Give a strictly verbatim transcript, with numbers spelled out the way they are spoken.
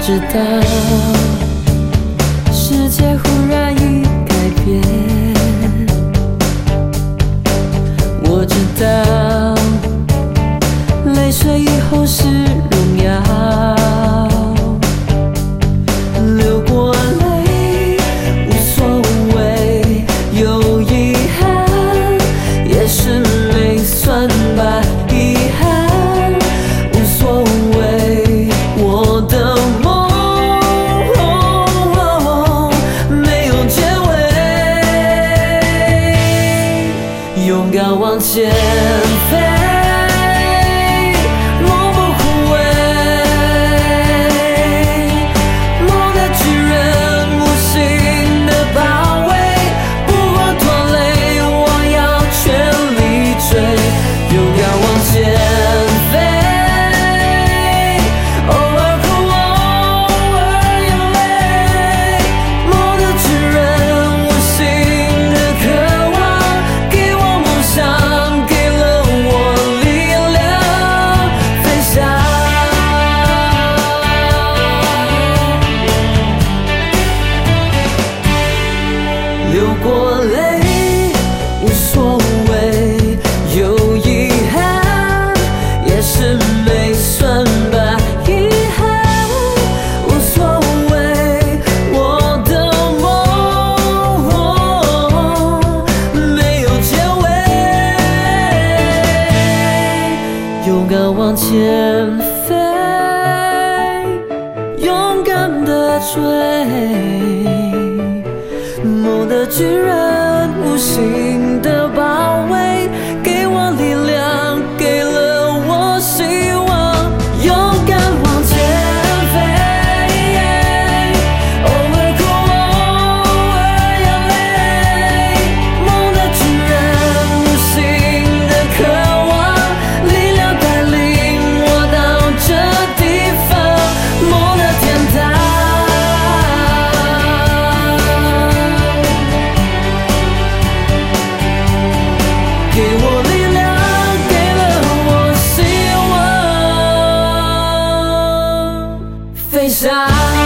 知道，世界忽然已改变。我知道，泪水以后是荣耀。流过泪无所谓，有遗憾也是没算吧。遗憾无所谓，我的梦没有结尾，勇敢往前飞。流过泪无所谓，有遗憾也是没算吧。遗憾无所谓，我的梦没有结尾，勇敢往前飞，勇敢地追。梦的巨人无形的包围，给我力量，给了我希望。勇敢往前飞，偶尔哭，偶尔眼泪。梦的巨人无形的渴望，力量带领我到这地方，梦的天堂。给我力量，给了我希望，飞翔。